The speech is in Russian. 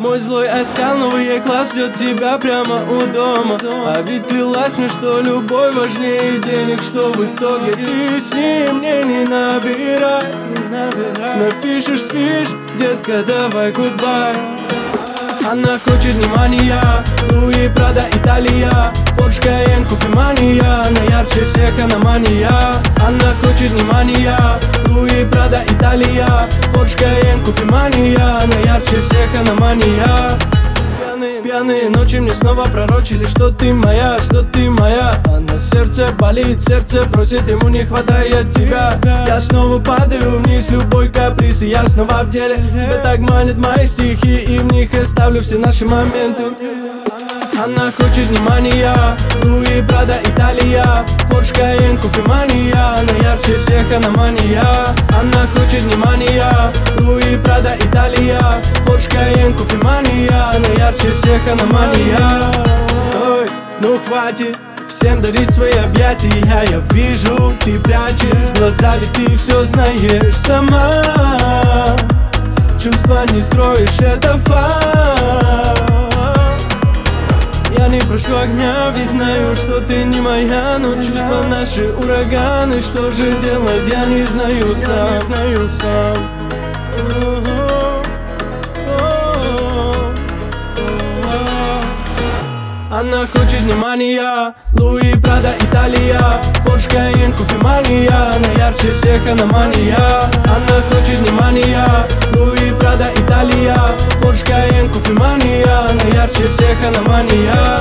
Мой злой оскал, новый класс ждет тебя прямо у дома. А ведь клялась мне, что любовь важнее денег, что в итоге ты с ним мне не набирай. Напишешь, спишь, детка, давай goodbye. Она хочет внимания, Луи, Прада, Италия, Порш, Кайен, кофемания, она ярче всех, она мания. Она хочет внимания, Луи, Прада, Италия, Порш, Кайен, кофемания, она ярче всех, она мания. Пьяные ночи мне снова пророчили, что ты моя, что ты моя. А на сердце болит, сердце просит, ему не хватает тебя. Я снова падаю вниз, любой каприз, и я снова в деле. Тебя так манят мои стихи, и в них оставлю все наши моменты. Она хочет внимания, Луи, Прада, Италия, Порш, Кайен, кофемания, она ярче всех, она мания. Она хочет внимания, Луи, Прада, Италия, Порш, Кайен, кофемания, она ярче всех, она мания. Стой, ну хватит всем дарить свои объятия. Я вижу, ты прячешь глаза, ведь ты все знаешь сама. Чувства не скроешь, это факт. Я не прошу огня, ведь знаю, что ты не моя. Но чувства наши ураганы, что же делать, я не знаю сам. Она хочет внимания, Луи, Прада, Италия, Порш, Кайен, кофемания, она ярче всех, она мания. Она хочет внимания, Луи, Прада, Италия, Порш, Кайен, кофемания, она ярче всех, она мания.